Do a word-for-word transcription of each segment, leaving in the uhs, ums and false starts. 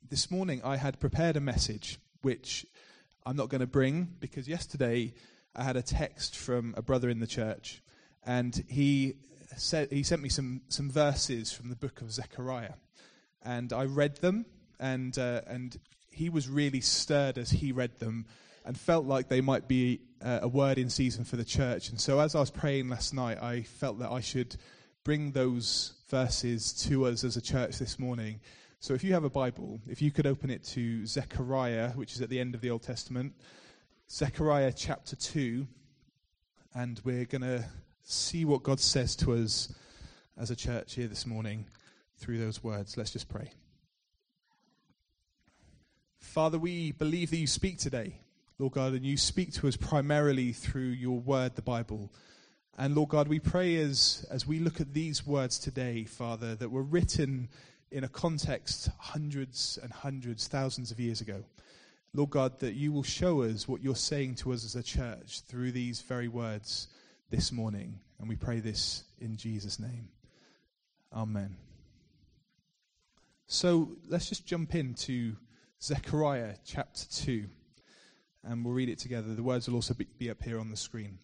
this morning I had prepared a message, which I'm not going to bring, because yesterday I had a text from a brother in the church, and he said he sent me some, some verses from the book of Zechariah, and I read them, and uh, and he was really stirred as he read them, and felt like they might be uh, a word in season for the church. And so as I was praying last night, I felt that I should bring those verses to us as a church this morning. So if you have a Bible, if you could open it to Zechariah, which is at the end of the Old Testament, Zechariah chapter two, and we're going to see what God says to us as a church here this morning through those words. Let's just pray. Father, we believe that you speak today, Lord God, and you speak to us primarily through your word, the Bible. And Lord God, we pray as, as we look at these words today, Father, that were written in a context hundreds and hundreds, thousands of years ago. Lord God, that you will show us what you're saying to us as a church through these very words this morning. And we pray this in Jesus' name. Amen. So let's just jump into Zechariah chapter two, and we'll read it together. The words will also be, be up here on the screen.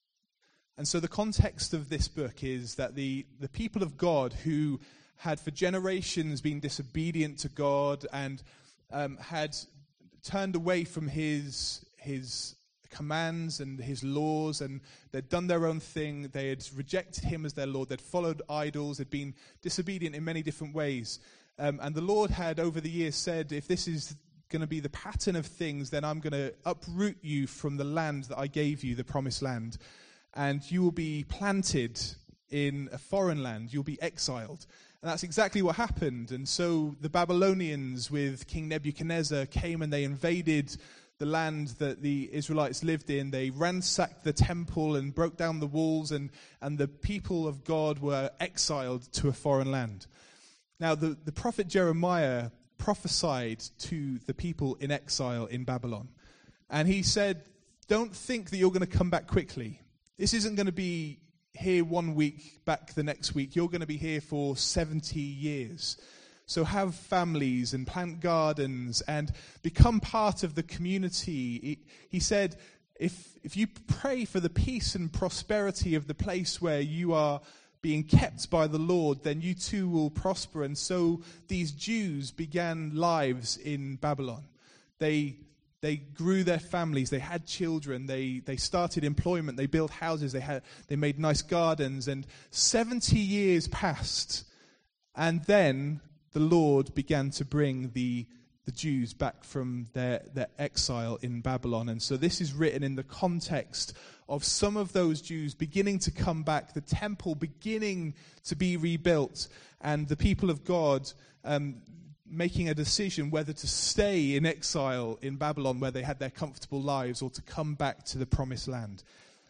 And so the context of this book is that the, the people of God who had for generations been disobedient to God and um, had turned away from his his commands and his laws, and they'd done their own thing. They had rejected him as their Lord. They'd followed idols. They'd been disobedient in many different ways. Um, and the Lord had over the years said, if this is going to be the pattern of things, then I'm going to uproot you from the land that I gave you, the promised land. And you will be planted in a foreign land. You'll be exiled. And that's exactly what happened. And so the Babylonians with King Nebuchadnezzar came and they invaded the land that the Israelites lived in. They ransacked the temple and broke down the walls, and, and the people of God were exiled to a foreign land. Now, the, the prophet Jeremiah prophesied to the people in exile in Babylon. And he said, don't think that you're going to come back quickly. This isn't going to be here one week, back the next week. You're going to be here for seventy years. So have families and plant gardens and become part of the community. He, he said, if if you pray for the peace and prosperity of the place where you are being kept by the Lord, then you too will prosper. And so these Jews began lives in Babylon. They They grew their families, they had children, they, they started employment, they built houses, they had they made nice gardens, and seventy years passed, and then the Lord began to bring the, the Jews back from their, their exile in Babylon. And so this is written in the context of some of those Jews beginning to come back, the temple beginning to be rebuilt, and the people of God um making a decision whether to stay in exile in Babylon where they had their comfortable lives, or to come back to the promised land.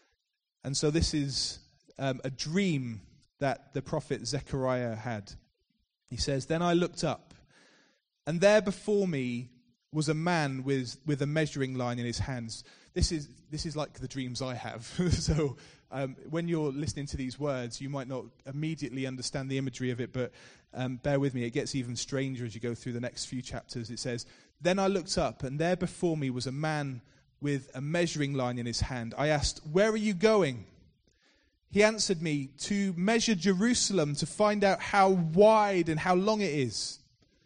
And so this is um, a dream that the prophet Zechariah had. He says, then I looked up, and there before me was a man with, with a measuring line in his hands. This is this is like the dreams I have. So um, when you're listening to these words, you might not immediately understand the imagery of it, but um, bear with me. It gets even stranger as you go through the next few chapters. It says, then I looked up, and there before me was a man with a measuring line in his hand. I asked, where are you going? He answered me, to measure Jerusalem, to find out how wide and how long it is.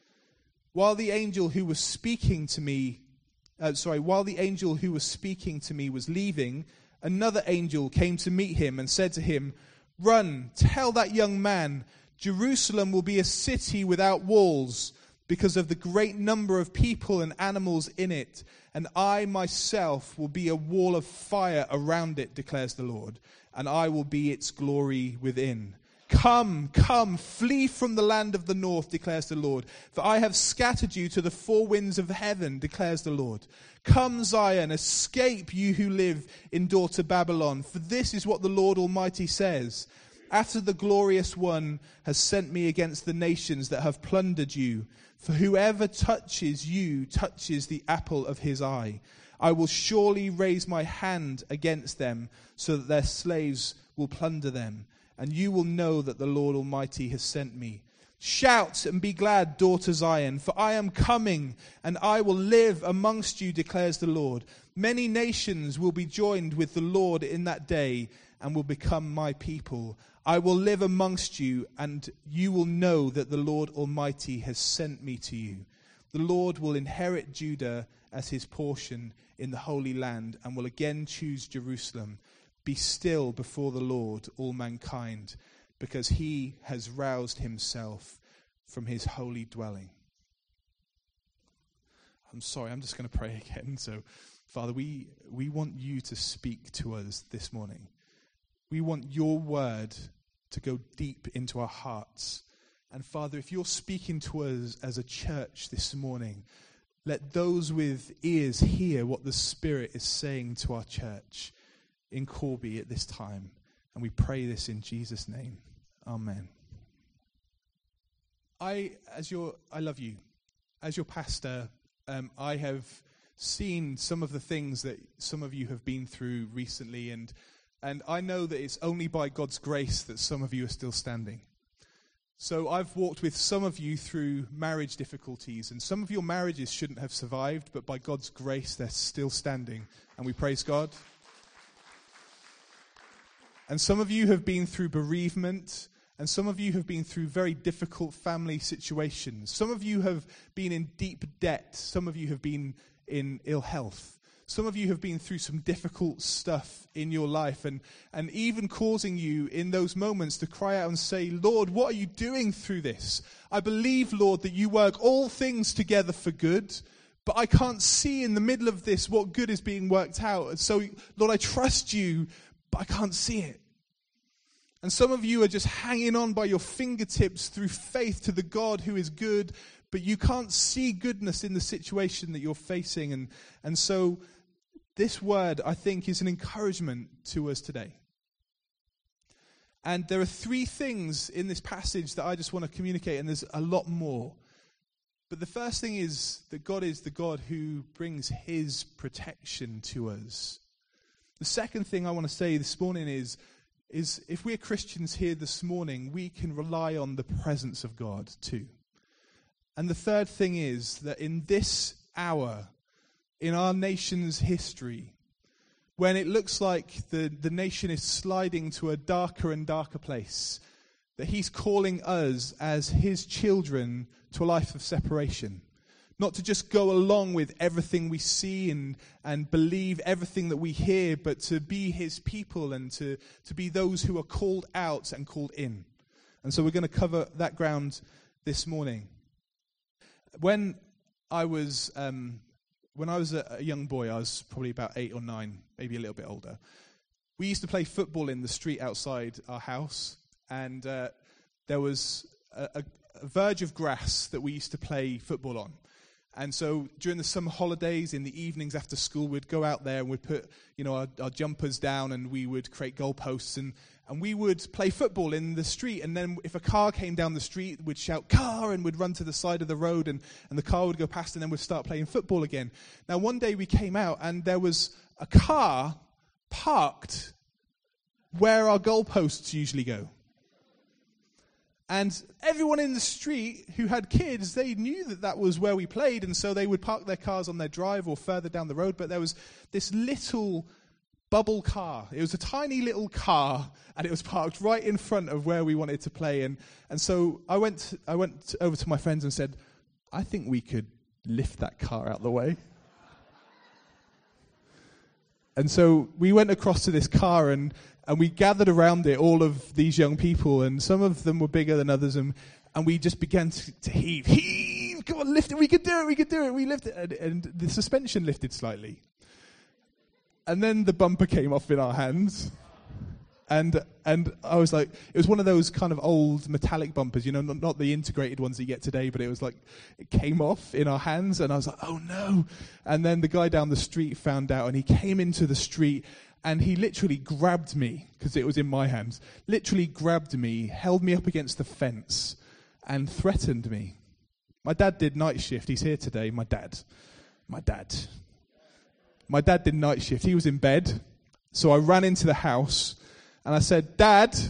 While the angel who was speaking to me, uh, sorry, while the angel who was speaking to me was leaving, another angel came to meet him and said to him, run, tell that young man, Jerusalem will be a city without walls because of the great number of people and animals in it, and I myself will be a wall of fire around it, declares the Lord, and I will be its glory within. Come, come, flee from the land of the north, declares the Lord. For I have scattered you to the four winds of heaven, declares the Lord. Come, Zion, escape, you who live in daughter Babylon. For this is what the Lord Almighty says. After the glorious one has sent me against the nations that have plundered you. For whoever touches you touches the apple of his eye. I will surely raise my hand against them, so that their slaves will plunder them. And you will know that the Lord Almighty has sent me. Shout and be glad, daughter Zion, for I am coming, and I will live amongst you, declares the Lord. Many nations will be joined with the Lord in that day, and will become my people. I will live amongst you, and you will know that the Lord Almighty has sent me to you. The Lord will inherit Judah as his portion in the Holy Land, and will again choose Jerusalem. Be still before the Lord, all mankind, because he has roused himself from his holy dwelling. I'm sorry, I'm just going to pray again. So, Father, we, we want you to speak to us this morning. We want your word to go deep into our hearts. And Father, if you're speaking to us as a church this morning, let those with ears hear what the Spirit is saying to our church in Corby at this time. And we pray this in Jesus' name. Amen. I, as your, I love you. As your pastor, um, I have seen some of the things that some of you have been through recently, and and I know that it's only by God's grace that some of you are still standing. So I've walked with some of you through marriage difficulties, and some of your marriages shouldn't have survived, but by God's grace, they're still standing, and we praise God. And some of you have been through bereavement, and some of you have been through very difficult family situations. Some of you have been in deep debt. Some of you have been in ill health. Some of you have been through some difficult stuff in your life, and, and even causing you in those moments to cry out and say, Lord, what are you doing through this? I believe, Lord, that you work all things together for good, but I can't see in the middle of this what good is being worked out. And so, Lord, I trust you, but I can't see it. And some of you are just hanging on by your fingertips through faith to the God who is good, but you can't see goodness in the situation that you're facing. And, and so this word, I think, is an encouragement to us today. And there are three things in this passage that I just want to communicate, and there's a lot more. But the first thing is that God is the God who brings his protection to us. The second thing I want to say this morning is, is if we're Christians here this morning, we can rely on the presence of God too. And the third thing is that in this hour, in our nation's history, when it looks like the, the nation is sliding to a darker and darker place, that he's calling us as his children to a life of separation. Not to just go along with everything we see and, and believe everything that we hear, but to be his people and to, to be those who are called out and called in. And so we're going to cover that ground this morning. When I was um, when I was a, a young boy, I was probably about eight or nine, maybe a little bit older. We used to play football in the street outside our house, and uh, there was a, a, a verge of grass that we used to play football on. And so during the summer holidays, in the evenings after school, we'd go out there and we'd put, you know, our, our jumpers down, and we would create goalposts, and, and we would play football in the street. And then if a car came down the street, we'd shout, "Car!" and we'd run to the side of the road, and, and the car would go past, and then we'd start playing football again. Now, one day we came out, and there was a car parked where our goalposts usually go. And everyone in the street who had kids, they knew that that was where we played, and so they would park their cars on their drive or further down the road. But there was this little bubble car. It was a tiny little car, and it was parked right in front of where we wanted to play. And, and so I went I went over to my friends and said, I think we could lift that car out of the way. And so we went across to this car, and And we gathered around it, all of these young people, and some of them were bigger than others, and, and we just began to, to heave. Heave! Come on, lift it. We could do it. We could do it. We lifted it. And, and the suspension lifted slightly. And then the bumper came off in our hands. And and I was like, it was one of those kind of old metallic bumpers, you know, not, not the integrated ones you get today, but it was like, it came off in our hands, and I was like, oh no. And then the guy down the street found out, and he came into the street, and he literally grabbed me, because it was in my hands, literally grabbed me, held me up against the fence, and threatened me. My dad did night shift. He's here today, my dad. My dad. My dad did night shift. He was in bed, so I ran into the house, and I said, Dad,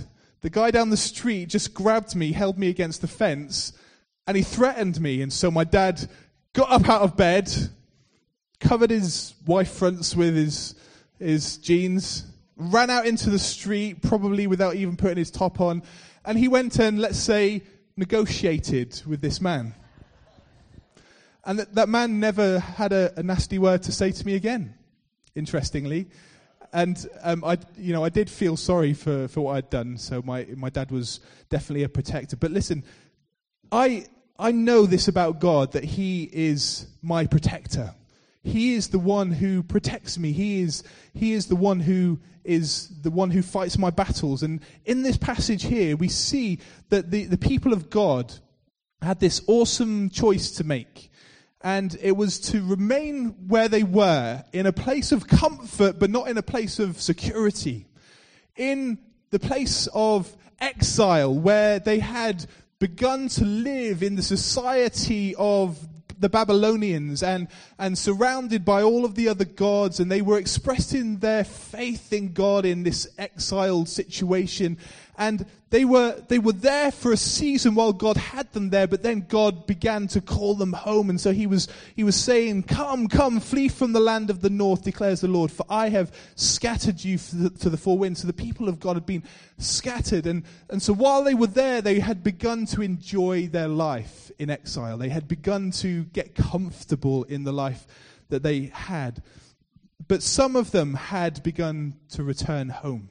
The guy down the street just grabbed me, held me against the fence, and he threatened me. And so my dad got up out of bed, covered his wife fronts with his his jeans, ran out into the street, probably without even putting his top on, and he went and, let's say, negotiated with this man. And that, that man never had a, a nasty word to say to me again, interestingly. And um, I, you know, I did feel sorry for, for what I'd done. So my my dad was definitely a protector. But listen, I I know this about God, that He is my protector. He is the one who protects me. He is He is the one who is the one who fights my battles. And in this passage here, we see that the, the people of God had this awesome choice to make. And it was to remain where they were, in a place of comfort, but not in a place of security. In the place of exile, where they had begun to live in the society of the Babylonians and, and surrounded by all of the other gods, and they were expressing their faith in God in this exiled situation. And they were they were there for a season while God had them there, but then God began to call them home. And so he was he was saying, "Come, come, flee from the land of the north, declares the Lord, for I have scattered you to the, to the four winds." So the people of God had been scattered. And, and so while they were there, they had begun to enjoy their life in exile. They had begun to get comfortable in the life that they had. But some of them had begun to return home.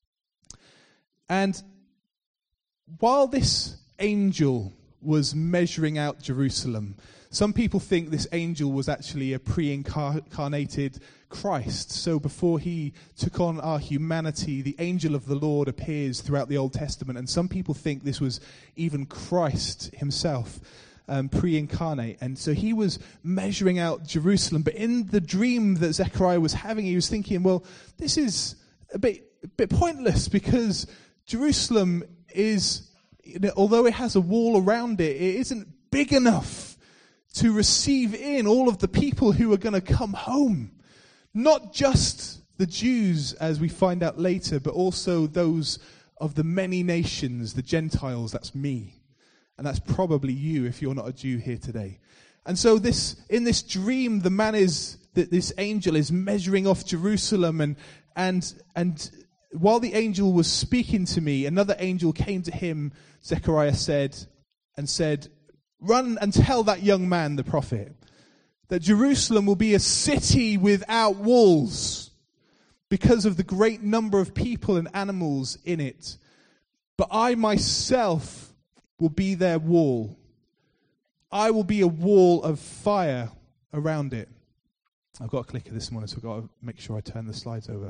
And while this angel was measuring out Jerusalem, some people think this angel was actually a pre-incarnated Christ. So before he took on our humanity, the angel of the Lord appears throughout the Old Testament. And some people think this was even Christ himself, um, pre-incarnate. And so he was measuring out Jerusalem. But in the dream that Zechariah was having, he was thinking, well, this is a bit, a bit pointless, because Jerusalem is, although it has a wall around it, it isn't big enough to receive in all of the people who are going to come home. Not just the Jews, as we find out later, but also those of the many nations, the Gentiles. That's me. And that's probably you if you're not a Jew here today. And so this, in this dream, the man is, that this angel is measuring off Jerusalem, and and and while the angel was speaking to me, another angel came to him, Zechariah said, and said, "Run and tell that young man, the prophet, that Jerusalem will be a city without walls because of the great number of people and animals in it. But I myself will be their wall. I will be a wall of fire around it." I've got a clicker this morning, so I've got to make sure I turn the slides over.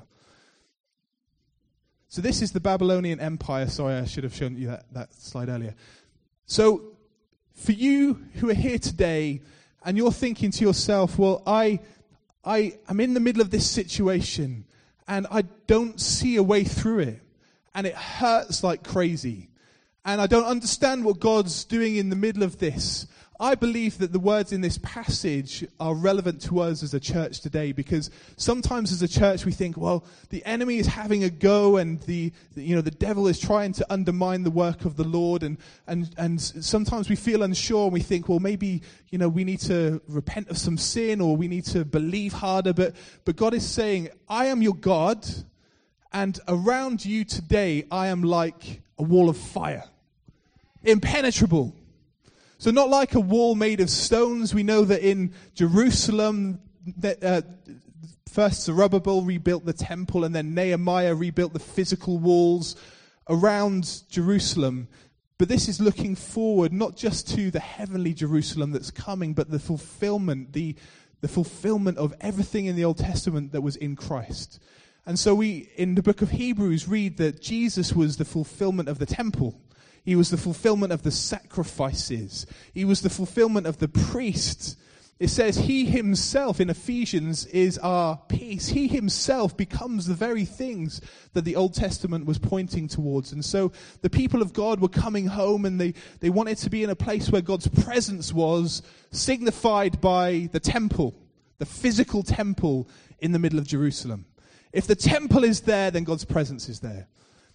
So this is the Babylonian Empire. Sorry, I should have shown you that, that slide earlier. So for you who are here today and you're thinking to yourself, well, I, I am in the middle of this situation and I don't see a way through it, and it hurts like crazy, and I don't understand what God's doing in the middle of this. I believe that the words in this passage are relevant to us as a church today, because sometimes as a church we think, well, the enemy is having a go, and the, the you know the devil is trying to undermine the work of the Lord, and and and sometimes we feel unsure and we think, well, maybe you know we need to repent of some sin, or we need to believe harder. But but God is saying, I am your God, and around you today I am like a wall of fire, impenetrable. So not like a wall made of stones. We know that in Jerusalem, that, uh, first Zerubbabel rebuilt the temple, and then Nehemiah rebuilt the physical walls around Jerusalem. But this is looking forward not just to the heavenly Jerusalem that's coming, but the fulfillment, the, the fulfillment of everything in the Old Testament that was in Christ. And so we, in the book of Hebrews, read that Jesus was the fulfillment of the temple. He was the fulfillment of the sacrifices. He was the fulfillment of the priests. It says he himself in Ephesians is our peace. He himself becomes the very things that the Old Testament was pointing towards. And so the people of God were coming home, and they, they wanted to be in a place where God's presence was signified by the temple, the physical temple in the middle of Jerusalem. If the temple is there, then God's presence is there.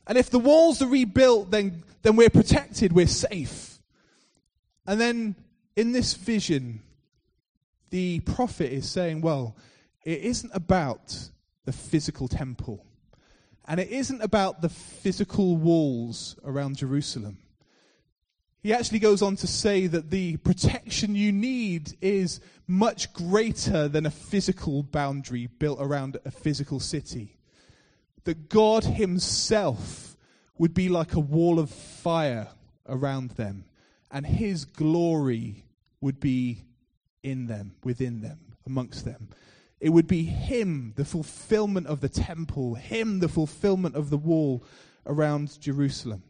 And if the walls are rebuilt, then, then we're protected, we're safe. And then in this vision, the prophet is saying, well, it isn't about the physical temple. And it isn't about the physical walls around Jerusalem. He actually goes on to say that the protection you need is much greater than a physical boundary built around a physical city. That God himself would be like a wall of fire around them, and his glory would be in them, within them, amongst them. It would be him, the fulfillment of the temple, him, the fulfillment of the wall around Jerusalem.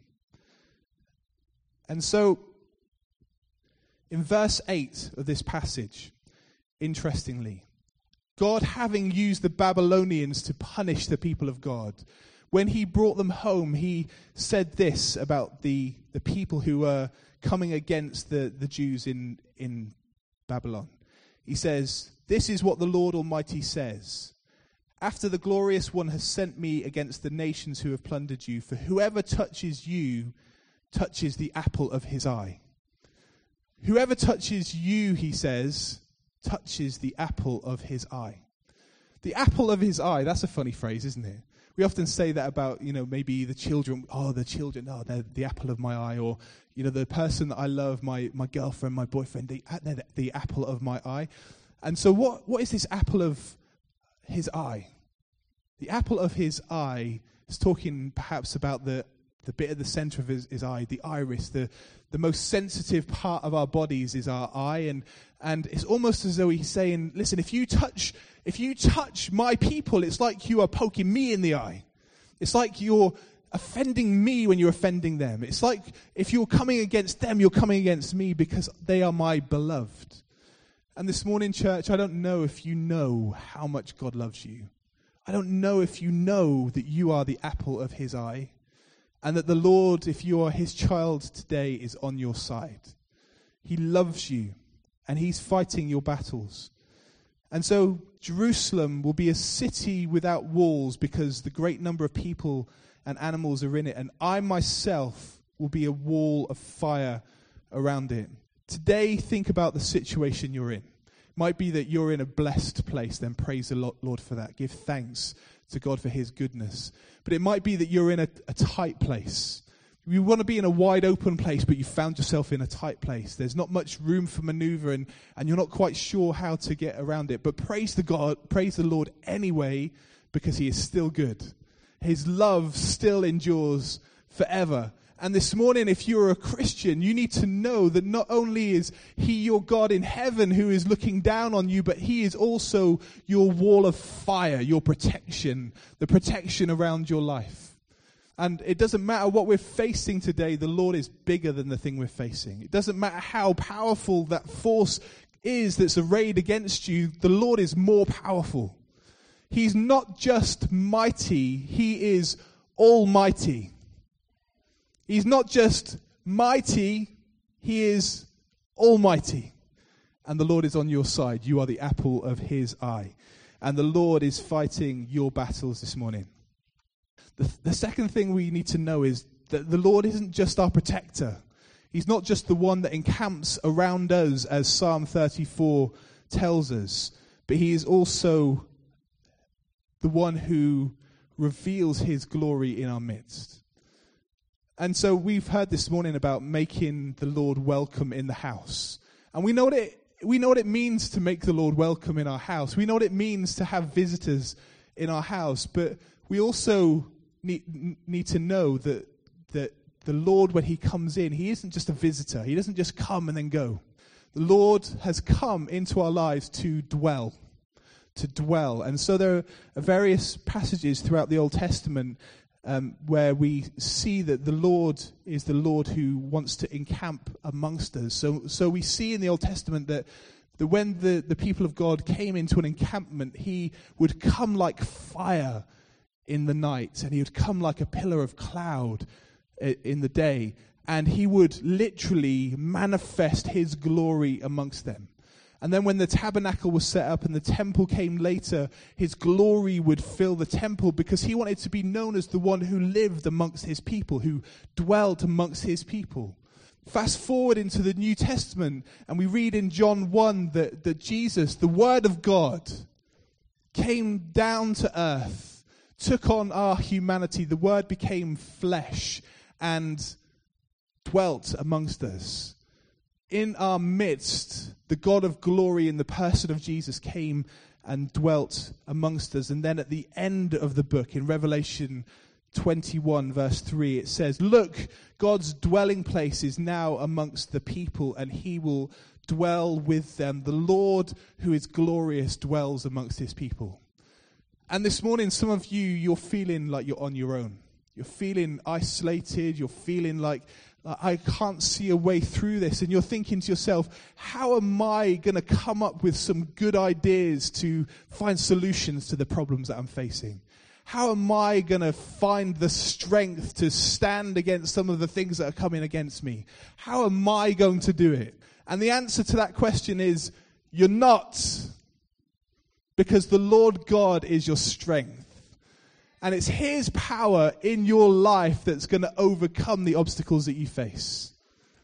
And so, in verse eight of this passage, interestingly, God, having used the Babylonians to punish the people of God, when he brought them home, he said this about the, the people who were coming against the, the Jews in, in Babylon. He says, "This is what the Lord Almighty says. After the glorious one has sent me against the nations who have plundered you, for whoever touches you touches the apple of his eye." Whoever touches you, he says, touches the apple of his eye. The apple of his eye, that's a funny phrase, isn't it? We often say that about, you know, maybe the children, oh, the children, oh, they're the apple of my eye, or, you know, the person that I love, my, my girlfriend, my boyfriend, they, they're the, the apple of my eye. And so what, what is this apple of his eye? The apple of his eye is talking perhaps about the, the bit at the center of his, his eye, the iris, the, the most sensitive part of our bodies is our eye. And, and it's almost as though he's saying, listen, if you touch, if you touch my people, it's like you are poking me in the eye. It's like you're offending me when you're offending them. It's like if you're coming against them, you're coming against me because they are my beloved. And this morning, church, I don't know if you know how much God loves you. I don't know if you know that you are the apple of his eye, and that the Lord, if you are his child today, is on your side. He loves you, and he's fighting your battles. And so Jerusalem will be a city without walls because the great number of people and animals are in it, and I myself will be a wall of fire around it. Today, think about the situation you're in. It might be that you're in a blessed place, then praise the Lord for that. Give thanks to God for his goodness. But it might be that you're in a, a tight place. You want to be in a wide open place, but you found yourself in a tight place. There's not much room for maneuver, and, and you're not quite sure how to get around it. But praise the God, praise the Lord anyway, because he is still good. His love still endures forever. And this morning, if you're a Christian, you need to know that not only is he your God in heaven who is looking down on you, but he is also your wall of fire, your protection, the protection around your life. And it doesn't matter what we're facing today, the Lord is bigger than the thing we're facing. It doesn't matter how powerful that force is that's arrayed against you, the Lord is more powerful. He's not just mighty, he is almighty. He's not just mighty, he is almighty. And the Lord is on your side. You are the apple of his eye. And the Lord is fighting your battles this morning. The, the second thing we need to know is that the Lord isn't just our protector. He's not just the one that encamps around us, as Psalm thirty-four tells us, but he is also the one who reveals his glory in our midst. And so we've heard this morning about making the Lord welcome in the house. And we know what it we know what it means to make the Lord welcome in our house. We know what it means to have visitors in our house, but we also need, need to know that that the Lord, when he comes in, he isn't just a visitor. He doesn't just come and then go. The Lord has come into our lives to dwell, to dwell. And so there are various passages throughout the Old Testament um, where we see that the Lord is the Lord who wants to encamp amongst us. So so we see in the Old Testament that, that when the, the people of God came into an encampment, he would come like fire in the night, and he would come like a pillar of cloud in the day, and he would literally manifest his glory amongst them. And then when the tabernacle was set up and the temple came later, his glory would fill the temple because he wanted to be known as the one who lived amongst his people, who dwelt amongst his people. Fast forward into the New Testament, and we read in John one that, that Jesus, the Word of God, came down to earth, took on our humanity. The Word became flesh and dwelt amongst us. In our midst, the God of glory in the person of Jesus came and dwelt amongst us. And then at the end of the book, in Revelation twenty-one, verse three, it says, "Look, God's dwelling place is now amongst the people, and he will dwell with them. The Lord, who is glorious, dwells amongst his people." And this morning, some of you, you're feeling like you're on your own. You're feeling isolated. You're feeling like, I can't see a way through this. And you're thinking to yourself, how am I going to come up with some good ideas to find solutions to the problems that I'm facing? How am I going to find the strength to stand against some of the things that are coming against me? How am I going to do it? And the answer to that question is, you're not. Because the Lord God is your strength. And it's his power in your life that's going to overcome the obstacles that you face.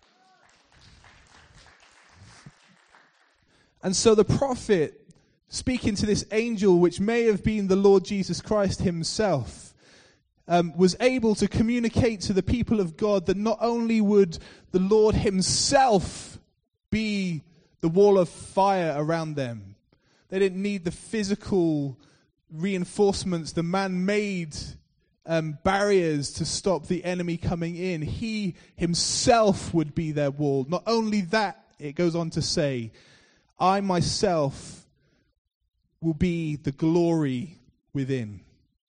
And so the prophet, speaking to this angel, which may have been the Lord Jesus Christ himself, um, was able to communicate to the people of God that not only would the Lord himself be the wall of fire around them, they didn't need the physical reinforcements, the man-made um, barriers to stop the enemy coming in. He himself would be their wall. Not only that, it goes on to say, I myself will be the glory within.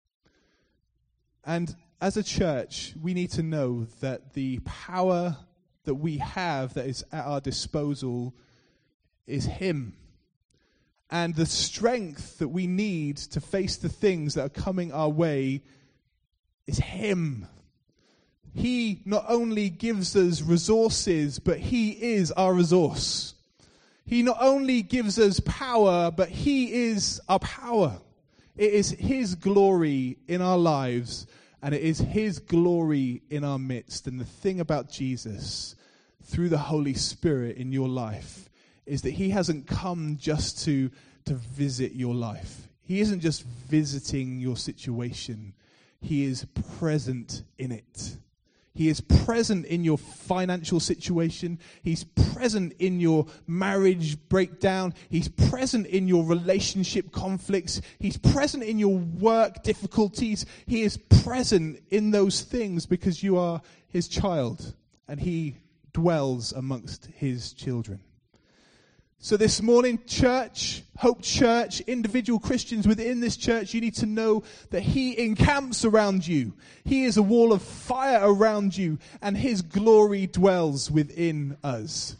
And as a church, we need to know that the power that we have that is at our disposal is him. And the strength that we need to face the things that are coming our way is him. He not only gives us resources, but he is our resource. He not only gives us power, but he is our power. It is his glory in our lives, and it is his glory in our midst. And the thing about Jesus, through the Holy Spirit in your life, is that he hasn't come just to, to visit your life. He isn't just visiting your situation. He is present in it. He is present in your financial situation. He's present in your marriage breakdown. He's present in your relationship conflicts. He's present in your work difficulties. He is present in those things because you are his child, and he dwells amongst his children. So this morning, church, Hope Church, individual Christians within this church, you need to know that he encamps around you. He is a wall of fire around you, and his glory dwells within us.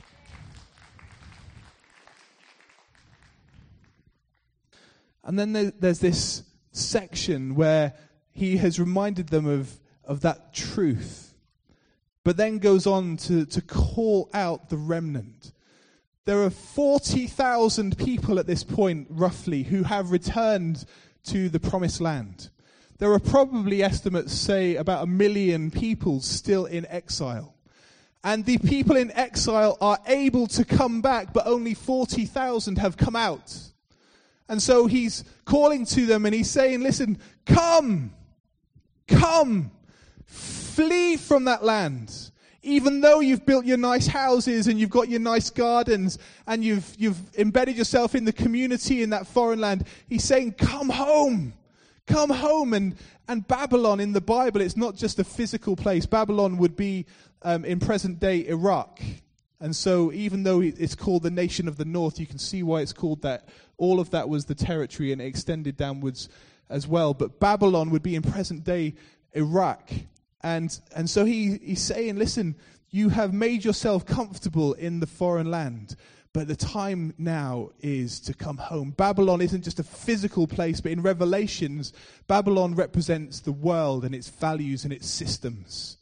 And then there's this section where he has reminded them of, of that truth, but then goes on to, to call out the remnant. There are forty thousand people at this point, roughly, who have returned to the promised land. There are probably estimates say about a million people still in exile. And the people in exile are able to come back, but only forty thousand have come out. And so he's calling to them and he's saying, listen, come, come, flee from that land. Even though you've built your nice houses and you've got your nice gardens and you've you've embedded yourself in the community in that foreign land, he's saying, come home. Come home. And, and Babylon in the Bible, it's not just a physical place. Babylon would be um, in present-day Iraq. And so even though it's called the nation of the north, you can see why it's called that. All of that was the territory and it extended downwards as well. But Babylon would be in present-day Iraq. And and so he, he's saying, listen, you have made yourself comfortable in the foreign land, but the time now is to come home. Babylon isn't just a physical place, but in Revelations, Babylon represents the world and its values and its systems.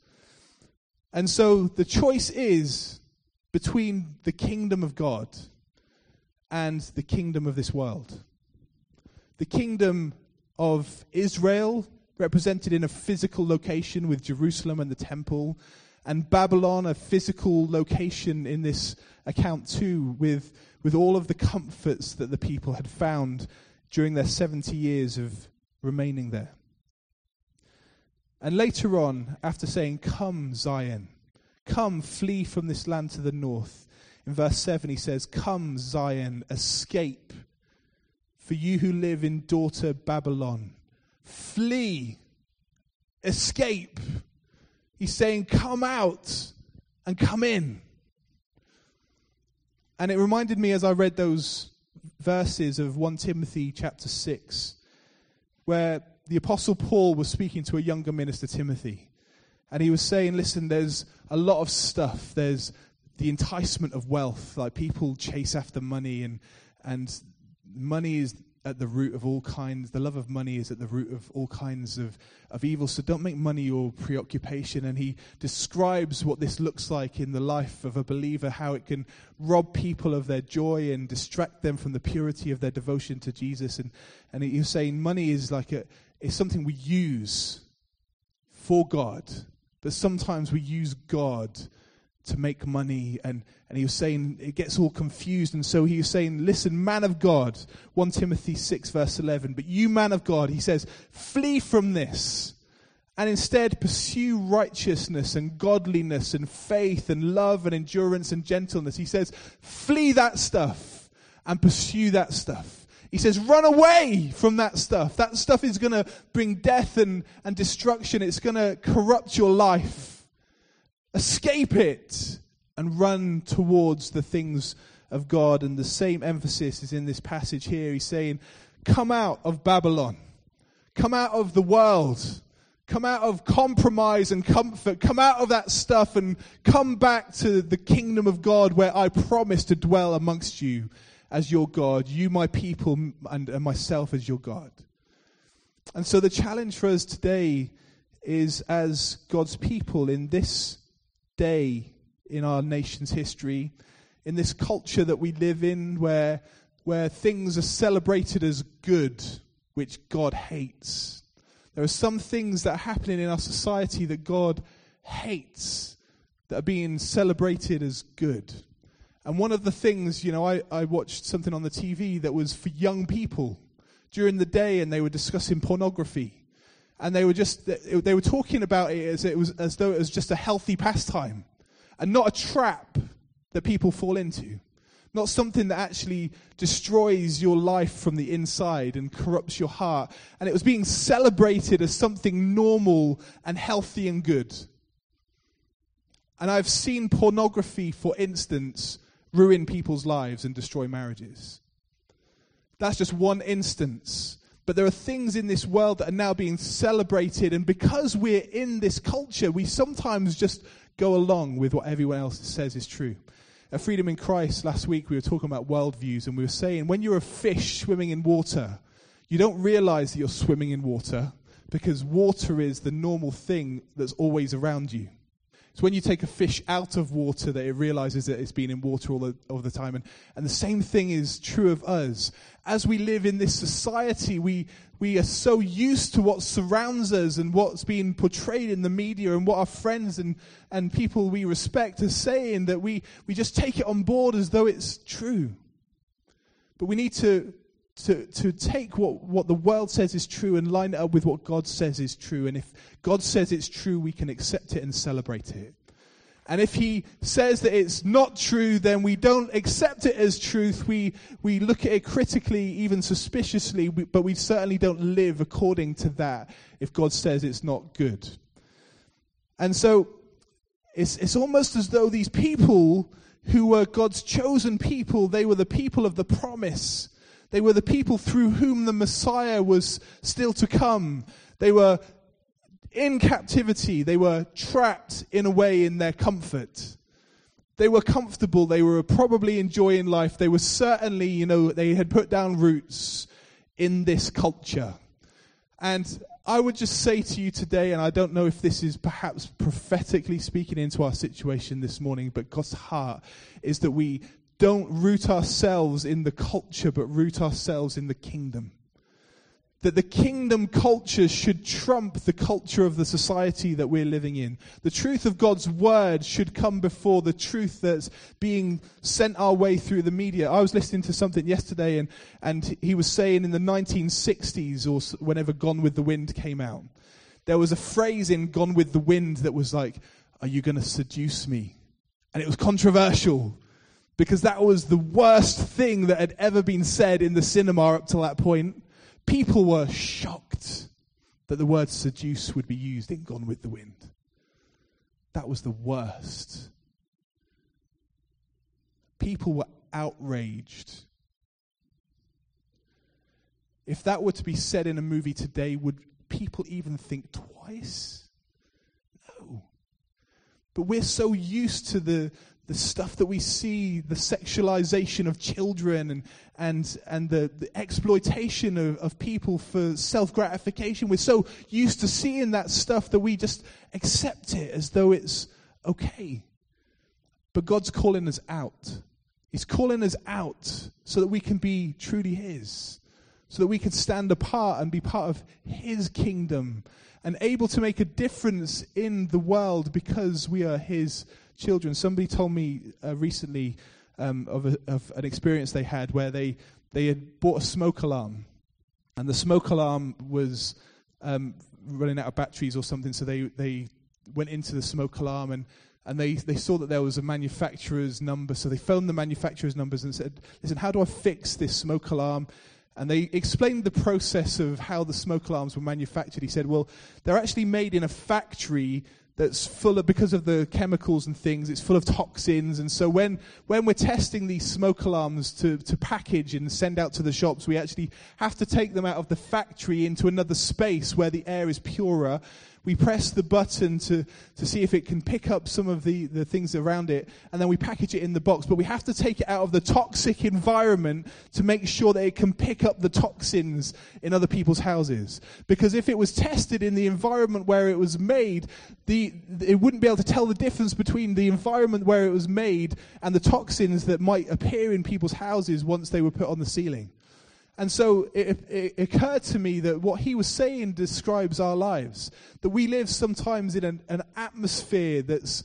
And so the choice is between the kingdom of God and the kingdom of this world. The kingdom of Israel, represented in a physical location with Jerusalem and the temple, and Babylon, a physical location in this account too, with, with all of the comforts that the people had found during their seventy years of remaining there. And later on, after saying, "Come, Zion, come, flee from this land to the north," in verse seven he says, "Come, Zion, escape, for you who live in daughter Babylon. Flee, escape." He's saying, come out and come in. And it reminded me as I read those verses of First Timothy chapter six, where the Apostle Paul was speaking to a younger minister, Timothy. And he was saying, listen, there's a lot of stuff. There's the enticement of wealth, like people chase after money, and and money is at the root of all kinds. The love of money is at the root of all kinds of, of evil. So don't make money your preoccupation. And he describes what this looks like in the life of a believer, how it can rob people of their joy and distract them from the purity of their devotion to Jesus. And, and he was saying money is like a, is something we use for God, but sometimes we use God to make money, and, and he was saying it gets all confused. And so he was saying, listen, man of God, First Timothy six verse eleven, but you, man of God, he says, flee from this and instead pursue righteousness and godliness and faith and love and endurance and gentleness. He says, flee that stuff and pursue that stuff. He says, run away from that stuff. That stuff is going to bring death and, and destruction. It's going to corrupt your life. Escape it and run towards the things of God. And the same emphasis is in this passage here. He's saying, come out of Babylon. Come out of the world. Come out of compromise and comfort. Come out of that stuff and come back to the kingdom of God, where I promise to dwell amongst you as your God, you my people, and, and myself as your God. And so the challenge for us today is, as God's people in this day in our nation's history, in this culture that we live in, where where things are celebrated as good, which God hates. There are some things that are happening in our society that God hates, that are being celebrated as good. And one of the things, you know, I, I watched something on the T V that was for young people during the day, and they were discussing pornography. And they were just, they were talking about it as it was, as though it was just a healthy pastime and not a trap that people fall into. Not something that actually destroys your life from the inside and corrupts your heart. And it was being celebrated as something normal and healthy and good. And I've seen pornography, for instance, ruin people's lives and destroy marriages. That's just one instance. But there are things in this world that are now being celebrated, and because we're in this culture, we sometimes just go along with what everyone else says is true. At Freedom in Christ last week, we were talking about worldviews, and we were saying when you're a fish swimming in water, you don't realize that you're swimming in water, because water is the normal thing that's always around you. It's when you take a fish out of water that it realizes that it's been in water all the, all the time. And, and the same thing is true of us. As we live in this society, we we are so used to what surrounds us and what's being portrayed in the media and what our friends and, and people we respect are saying, that we, we just take it on board as though it's true. But we need to to to take what, what the world says is true and line it up with what God says is true. And if God says it's true, we can accept it and celebrate it. And if he says that it's not true, then we don't accept it as truth. We we look at it critically, even suspiciously, but we certainly don't live according to that if God says it's not good. And so it's it's almost as though these people who were God's chosen people, they were the people of the promise. They were the people through whom the Messiah was still to come. They were in captivity. They were trapped in a way in their comfort. They were comfortable. They were probably enjoying life. They were certainly, you know, they had put down roots in this culture. And I would just say to you today, and I don't know if this is perhaps prophetically speaking into our situation this morning, but God's heart is that we don't root ourselves in the culture, but root ourselves in the kingdom. That the kingdom culture should trump the culture of the society that we're living in. The truth of God's word should come before the truth that's being sent our way through the media. I was listening to something yesterday, and, and he was saying in the nineteen sixties, or whenever Gone with the Wind came out, there was a phrase in Gone with the Wind that was like, "Are you going to seduce me?" And it was controversial, because that was the worst thing that had ever been said in the cinema up till that point. People were shocked that the word seduce would be used in Gone with the Wind. That was the worst. People were outraged. If that were to be said in a movie today, would people even think twice? No. But we're so used to the the stuff that we see, the sexualization of children and and and the, the exploitation of, of people for self-gratification. We're so used to seeing that stuff that we just accept it as though it's okay. But God's calling us out. He's calling us out so that we can be truly His, so that we can stand apart and be part of His kingdom and able to make a difference in the world because we are His children. Somebody told me uh, recently um, of, a, of an experience they had where they, they had bought a smoke alarm, and the smoke alarm was um, running out of batteries or something, so they, they went into the smoke alarm and, and they, they saw that there was a manufacturer's number, so they phoned the manufacturer's numbers and said, "Listen, how do I fix this smoke alarm?" And they explained the process of how the smoke alarms were manufactured. He said, well, they're actually made in a factory that's full of, because of the chemicals and things, it's full of toxins. And so when, when we're testing these smoke alarms to, to package and send out to the shops, we actually have to take them out of the factory into another space where the air is purer. We press the button to, to see if it can pick up some of the, the things around it, and then we package it in the box. But we have to take it out of the toxic environment to make sure that it can pick up the toxins in other people's houses. Because if it was tested in the environment where it was made, the it wouldn't be able to tell the difference between the environment where it was made and the toxins that might appear in people's houses once they were put on the ceiling. And so it, it occurred to me that what he was saying describes our lives. That we live sometimes in an, an atmosphere that's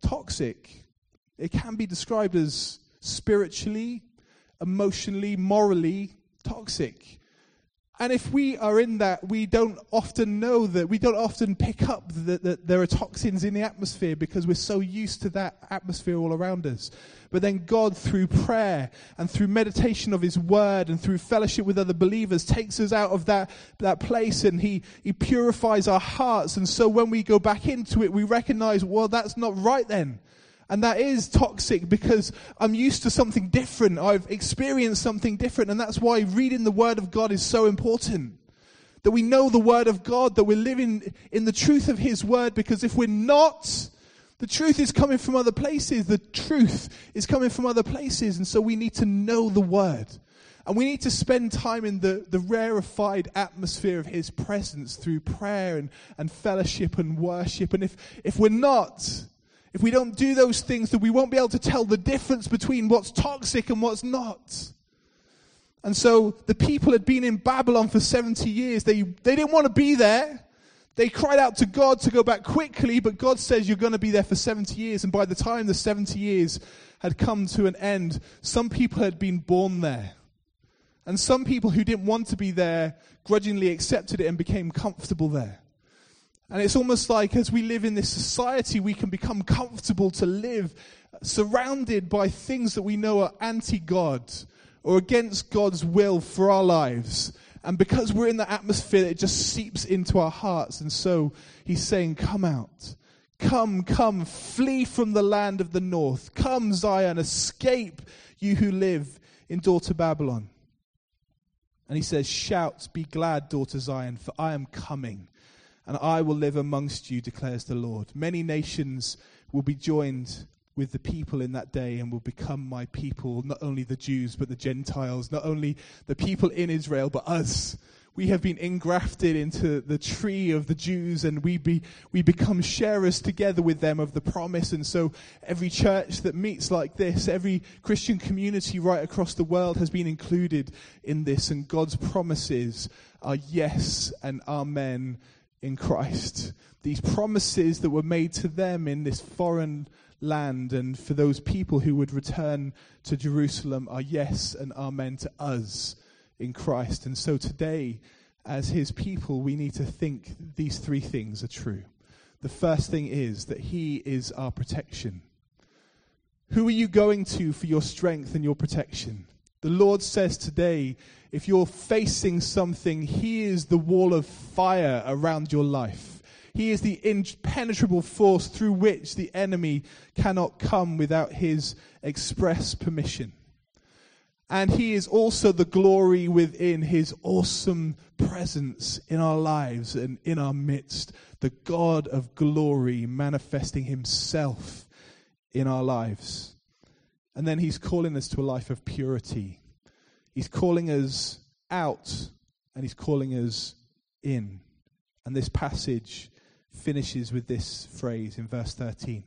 toxic. It can be described as spiritually, emotionally, morally toxic. And if we are in that, we don't often know that, we don't often pick up that, that there are toxins in the atmosphere because we're so used to that atmosphere all around us. But then God, through prayer and through meditation of His Word and through fellowship with other believers, takes us out of that, that place, and he, he purifies our hearts. And so when we go back into it, we recognize, well, that's not right then. And that is toxic because I'm used to something different. I've experienced something different. And that's why reading the Word of God is so important. That we know the Word of God, that we're living in the truth of His Word. Because if we're not, the truth is coming from other places. The truth is coming from other places. And so we need to know the Word. And we need to spend time in the, the rarefied atmosphere of His presence through prayer and, and fellowship and worship. And if, if we're not... If we don't do those things, then we won't be able to tell the difference between what's toxic and what's not. And so the people had been in Babylon for seventy years. They, they didn't want to be there. They cried out to God to go back quickly, but God says you're going to be there for seventy years. And by the time the seventy years had come to an end, some people had been born there. And some people who didn't want to be there grudgingly accepted it and became comfortable there. And it's almost like as we live in this society, we can become comfortable to live surrounded by things that we know are anti-God or against God's will for our lives. And because we're in that atmosphere, it just seeps into our hearts. And so He's saying, come out. Come, come, flee from the land of the north. Come, Zion, escape, you who live in daughter Babylon. And He says, shout, be glad, daughter Zion, for I am coming. And I will live amongst you, declares the Lord. Many nations will be joined with the people in that day and will become my people, not only the Jews, but the Gentiles, not only the people in Israel, but us we have been engrafted into the tree of the Jews, and we be we become sharers together with them of the promise. And so every church that meets like this, every Christian community right across the world has been included in this, and God's promises are yes and amen in Christ. These promises that were made to them in this foreign land and for those people who would return to Jerusalem are yes and amen to us in Christ. And so today, as his people, we need to think these three things are true. The first thing is that he is our protection. Who are you going to for your strength and your protection? The Lord says today, if you're facing something, he is the wall of fire around your life. He is the impenetrable force through which the enemy cannot come without his express permission. And he is also the glory within his awesome presence in our lives and in our midst. The God of glory manifesting himself in our lives. And then he's calling us to a life of purity. He's calling us out and he's calling us in. And this passage finishes with this phrase in verse thirteen.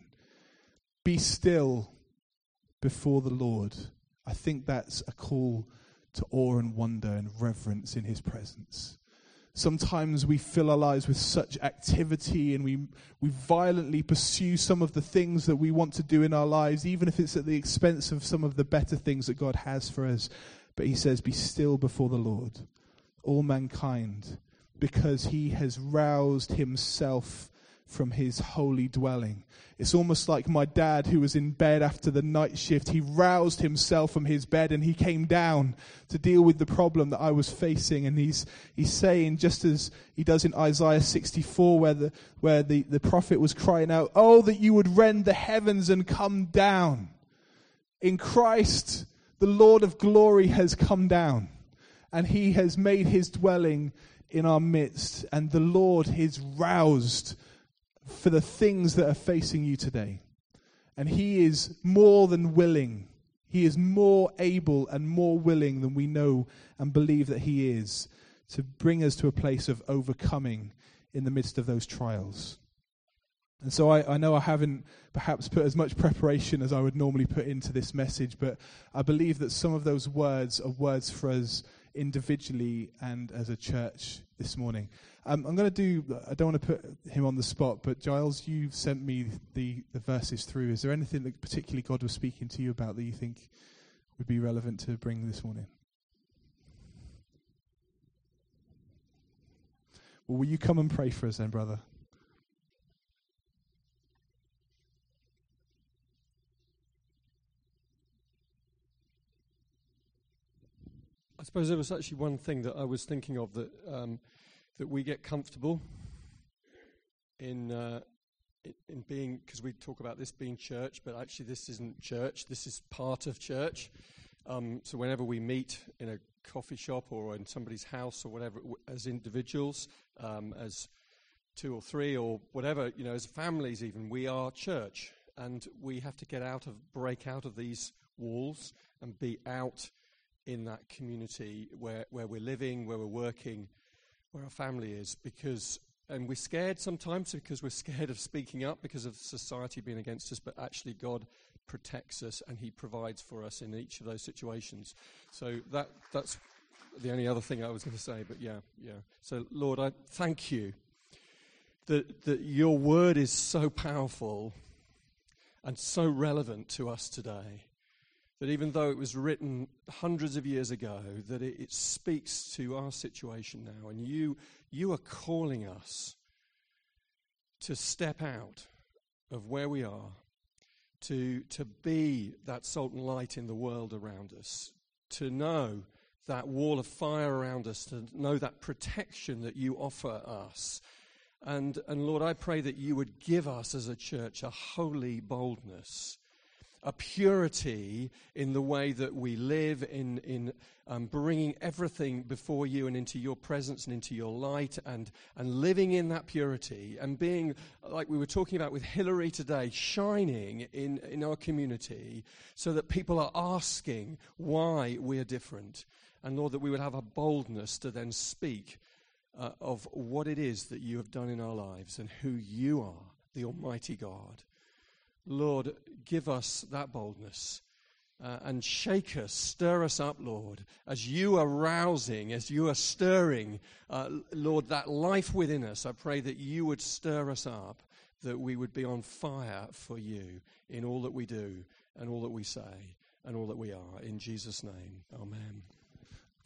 Be still before the Lord. I think that's a call to awe and wonder and reverence in his presence. Sometimes we fill our lives with such activity and we we violently pursue some of the things that we want to do in our lives, even if it's at the expense of some of the better things that God has for us. But he says, be still before the Lord, all mankind, because he has roused himself from his holy dwelling. It's almost like my dad who was in bed after the night shift. He roused himself from his bed and he came down to deal with the problem that I was facing. And he's he's saying, just as he does in Isaiah sixty-four, where the where the, the prophet was crying out, oh, that you would rend the heavens and come down. In Christ, the Lord of glory has come down and he has made his dwelling in our midst. And the Lord is roused for the things that are facing you today. And he is more than willing. He is more able and more willing than we know and believe that he is to bring us to a place of overcoming in the midst of those trials. And so I, I know I haven't perhaps put as much preparation as I would normally put into this message, but I believe that some of those words are words for us individually and as a church this morning. Um, I'm going to do, I don't want to put him on the spot, but Giles, you've sent me the, the verses through. Is there anything that particularly God was speaking to you about that you think would be relevant to bring this morning? Well, will you come and pray for us then, brother? I suppose there was actually one thing that I was thinking of, that um, that we get comfortable in uh, in, in being, because we talk about this being church, but actually this isn't church. This is part of church. Um, so whenever we meet in a coffee shop or in somebody's house or whatever, as individuals, um, as two or three or whatever, you know, as families even, we are church, and we have to get out of, break out of these walls and be out in that community where, where we're living, where we're working, where our family is, because, and we're scared sometimes because we're scared of speaking up because of society being against us, but actually God protects us and he provides for us in each of those situations. So that that's the only other thing I was going to say, but yeah, yeah. So Lord, I thank you that that your word is so powerful and so relevant to us today, that even though it was written hundreds of years ago, that it, it speaks to our situation now. And you you are calling us to step out of where we are, to to be that salt and light in the world around us, to know that wall of fire around us, to know that protection that you offer us. And, and Lord, I pray that you would give us as a church a holy boldness, a purity in the way that we live, in, in um, bringing everything before you and into your presence and into your light, and, and living in that purity and being, like we were talking about with Hillary today, shining in, in our community so that people are asking why we're different. And Lord, that we would have a boldness to then speak uh, of what it is that you have done in our lives and who you are, the Almighty God. Lord, give us that boldness uh, and shake us, stir us up, Lord, as you are rousing, as you are stirring, uh, Lord, that life within us. I pray that you would stir us up, that we would be on fire for you in all that we do and all that we say and all that we are. In Jesus' name, amen.